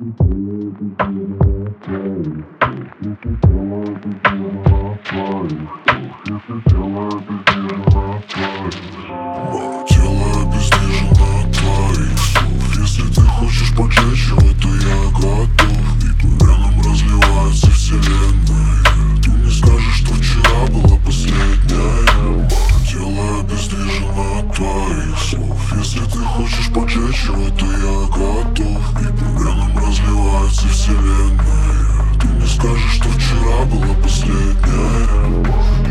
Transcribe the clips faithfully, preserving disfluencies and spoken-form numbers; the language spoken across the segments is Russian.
Тело обездвижено от твоих слов. Если ты хочешь почаще, то я готов. И по венам разливается вселенная. Ты мне скажешь, что вчера была последняя. Тело обездвижено от твоих слов. Если ты хочешь почаще, то я готов. И по венам разливается вселенная. Ты мне скажешь, что вчера была последняя.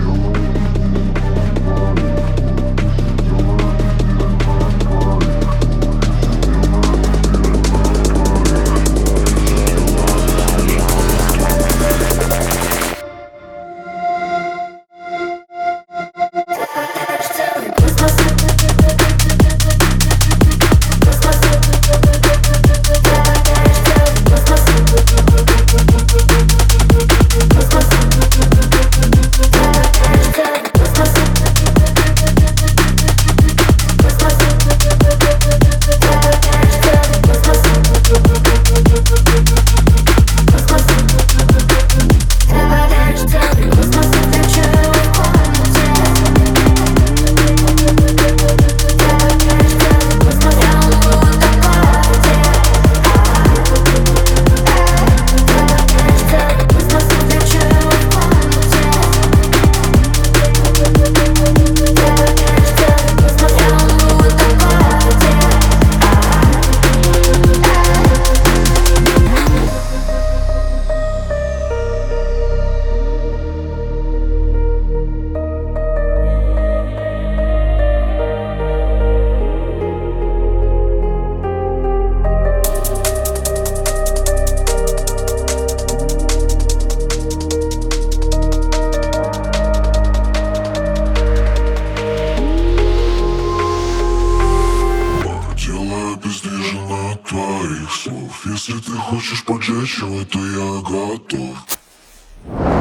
Обездвижено от твоих слов. Если ты хочешь почаще, то я готов.